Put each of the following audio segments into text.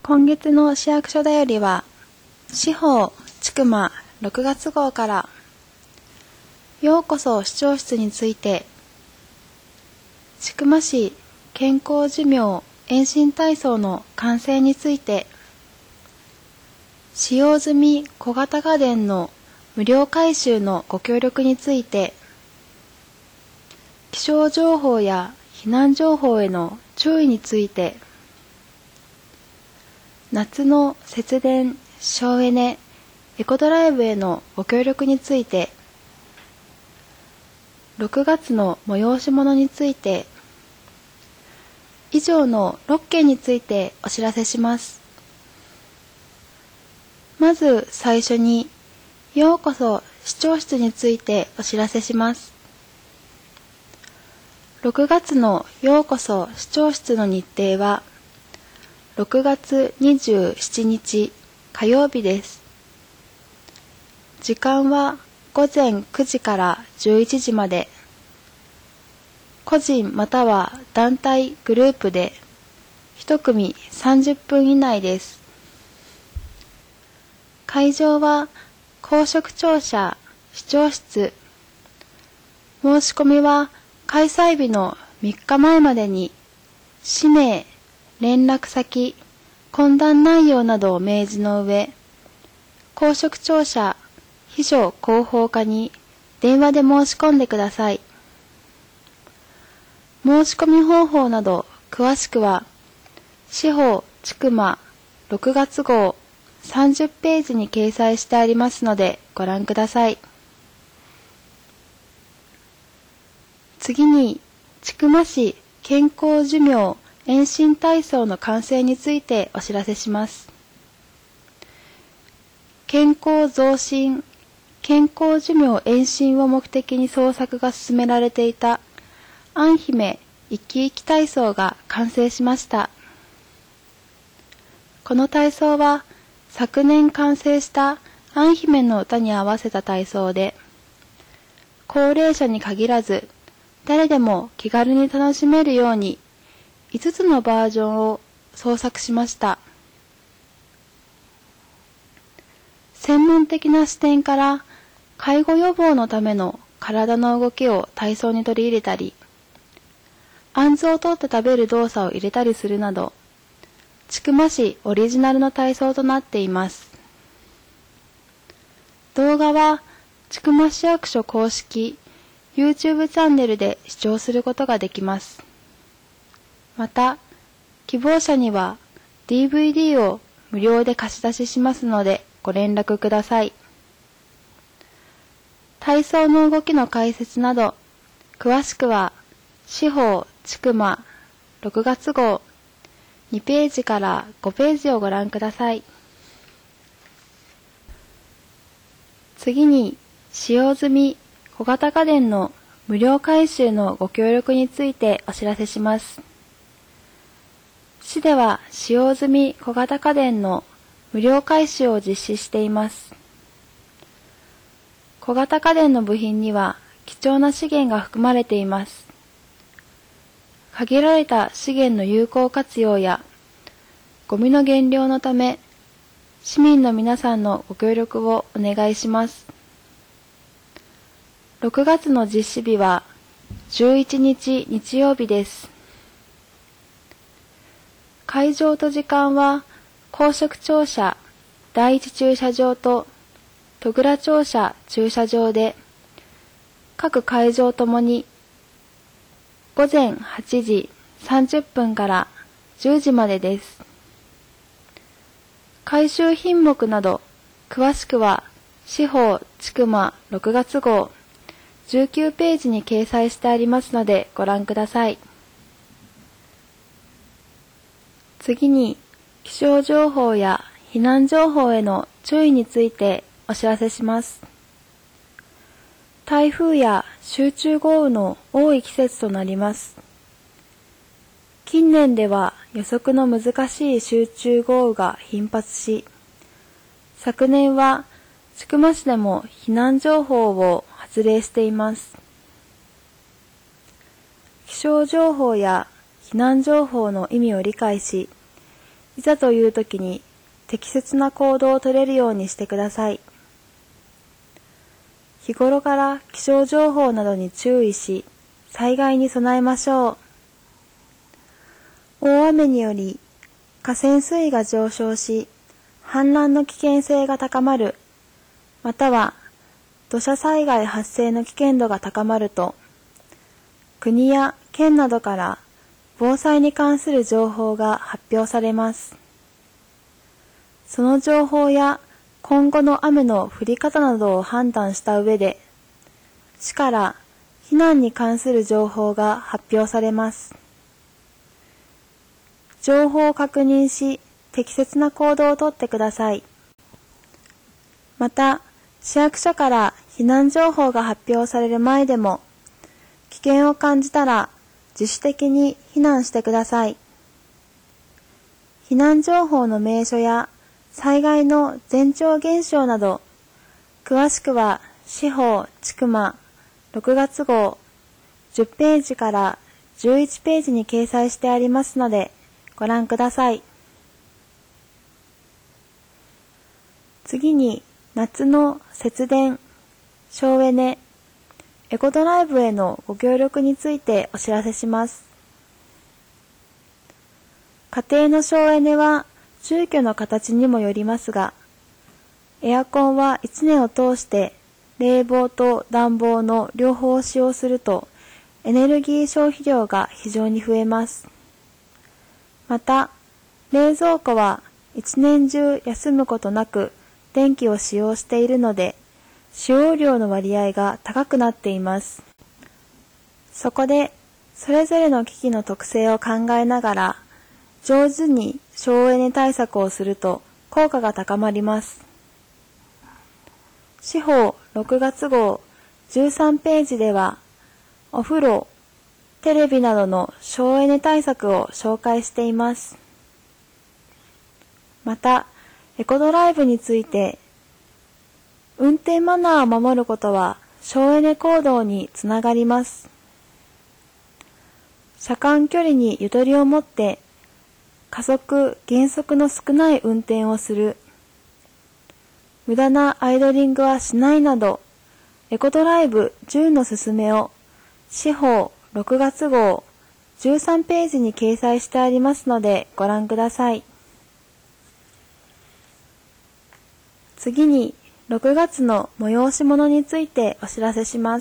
今月の市役所だよりは、司法千曲6月号から、ようこそ市長室について、千曲市健康寿命延伸体操の完成について、使用済み小型家電の無料回収のご協力について、気象情報や避難情報への注意について、夏の節電省エネエコドライブへのご協力について、6月の催し物について、以上の6件についてお知らせします。まず最初に、ようこそ市長室についてお知らせします。6月のようこそ市長室の日程は、6月27日火曜日です。時間は午前9時から11時まで。個人または団体グループで1組30分以内です。会場は公職庁舎市長室。申し込みは開催日の3日前までに氏名、連絡先、懇談内容などを明示の上、公職庁舎秘書広報課に電話で申し込んでください。申し込み方法など詳しくは、司法千曲6月号30ページに掲載してありますのでご覧ください。次に、千曲市健康寿命延伸体操の完成についてお知らせします。健康増進、健康寿命延伸を目的に創作が進められていた安姫生き生き体操が完成しました。この体操は昨年完成した安姫の歌に合わせた体操で、高齢者に限らず誰でも気軽に楽しめるように5つのバージョンを創作しました。専門的な視点から介護予防のための体の動きを体操に取り入れたり、杏を取って食べる動作を入れたりするなど、千曲市オリジナルの体操となっています。動画は千曲市役所公式 YouTube チャンネルで視聴することができます。また、希望者には DVD を無料で貸し出ししますのでご連絡ください。体操の動きの解説など、詳しくは司法千曲6月号2ページから5ページをご覧ください。次に、使用済み小型家電の無料回収のご協力についてお知らせします。市では使用済み小型家電の無料回収を実施しています。小型家電の部品には貴重な資源が含まれています。限られた資源の有効活用やゴミの減量のため、市民の皆さんのご協力をお願いします。6月の実施日は11日日曜日です。会場と時間は公職庁舎第一駐車場と戸倉庁舎駐車場で、各会場ともに午前8時30分から10時までです。回収品目など詳しくは司法千曲6月号19ページに掲載してありますのでご覧ください。次に、気象情報や避難情報への注意についてお知らせします。台風や集中豪雨の多い季節となります。近年では予測の難しい集中豪雨が頻発し、昨年は千曲市でも避難情報を発令しています。気象情報や避難情報の意味を理解し、 いざという時に適切な行動を取れるようにしてください。日頃から気象情報などに注意し、災害に備えましょう。大雨により河川水位が上昇し、氾濫の危険性が高まる、または土砂災害発生の危険度が高まると、国や県などから防災に関する情報が発表されます。その情報や今後の雨の降り方などを判断した上で、市から避難に関する情報が発表されます。情報を確認し、適切な行動をとってください。また、市役所から避難情報が発表される前でも、危険を感じたら自主的に避難してください。避難情報の名所や災害の前兆現象など、詳しくは市報ちくま6月号10ページから11ページに掲載してありますのでご覧ください。次に夏の節電、省エネ、エコドライブへのご協力についてお知らせします。家庭の省エネは住居の形にもよりますが、エアコンは1年を通して冷房と暖房の両方を使用するとエネルギー消費量が非常に増えます。また、冷蔵庫は1年中休むことなく電気を使用しているので、使用量の割合が高くなっています。そこで、それぞれの機器の特性を考えながら、上手に省エネ対策をすると効果が高まります。市報6月号13ページでは、お風呂、テレビなどの省エネ対策を紹介しています。また、エコドライブについて、運転マナーを守ることは省エネ行動につながります。車間距離にゆとりを持って加速・減速の少ない運転をする、無駄なアイドリングはしないなど、エコドライブ10のすすめを市報6月号13ページに掲載してありますのでご覧ください。次に6月の催し物についてお知らせします。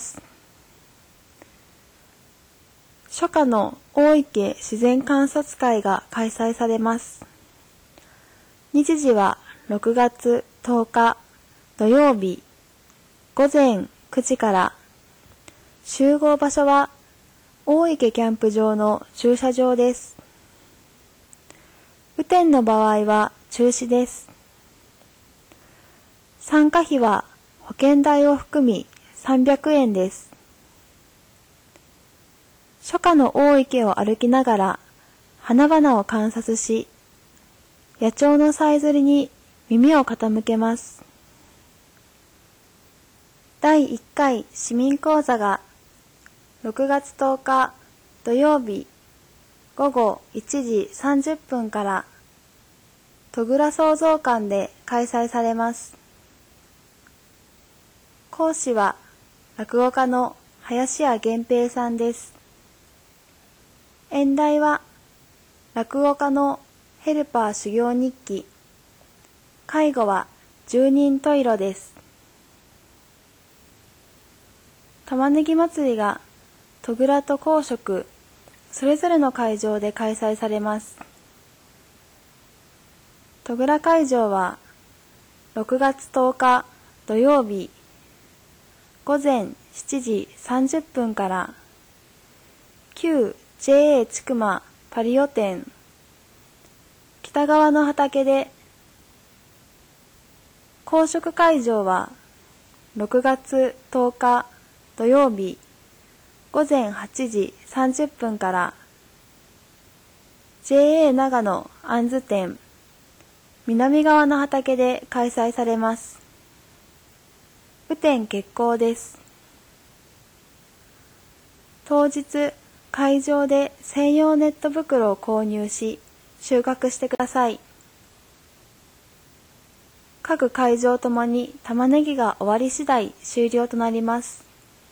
初夏の大池自然観察会が開催されます。日時は6月10日土曜日午前9時から、集合場所は大池キャンプ場の駐車場です。雨天の場合は中止です。参加費は保険代を含み300円です。初夏の大池を歩きながら花々を観察し、野鳥のさえずりに耳を傾けます。第1回市民講座が6月10日土曜日午後1時30分から戸倉創造館で開催されます。講師は落語家の林家源平さんです。演題は落語家のヘルパー修行日記、介護は十人十色です。玉ねぎ祭りが戸倉と公職それぞれの会場で開催されます。戸倉会場は6月10日土曜日午前7時30分から旧 JA ちくまパリオ店北側の畑で、公職会場は6月10日土曜日午前8時30分から JA 長野あんず店南側の畑で開催されます。雨天決行です。当日、会場で専用ネット袋を購入し、収穫してください。 各会場ともに玉ねぎが終わり次第終了となります。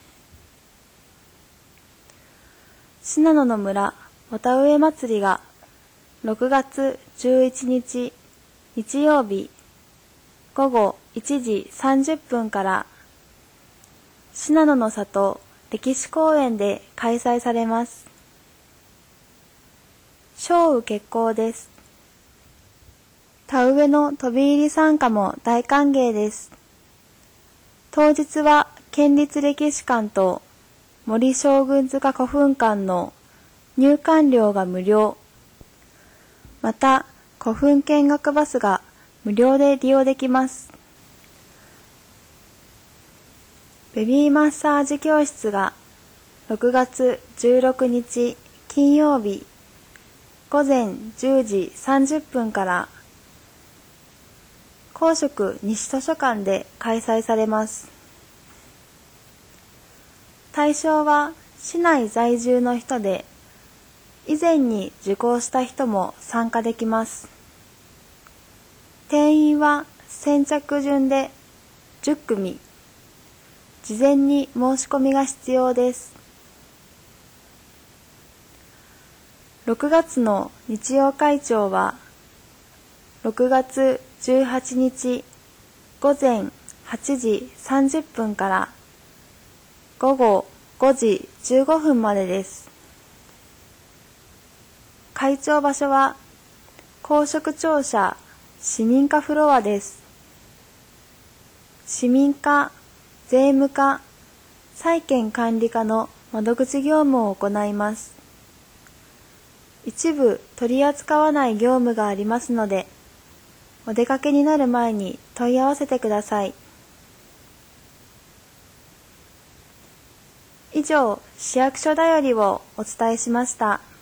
信濃の村お田植え祭りが6月11日日曜日午後1時30分から信濃の里歴史公園で開催されます。少雨決行です。田植えの飛び入り参加も大歓迎です。当日は県立歴史館と森将軍塚古墳館の入館料が無料。また古墳見学バスが無料で利用できます。ベビーマッサージ教室が6月16日金曜日午前10時30分から公職西図書館で開催されます。対象は市内在住の人で、以前に受講した人も参加できます。定員は先着順で10組。事前に申し込みが必要です。6月の日曜会長は、6月18日午前8時30分から午後5時15分までです。会長場所は公職庁舎市民課フロアです。市民課、税務課、債権管理課の窓口業務を行います。一部取り扱わない業務がありますので、お出かけになる前に問い合わせてください。以上、市役所だよりをお伝えしました。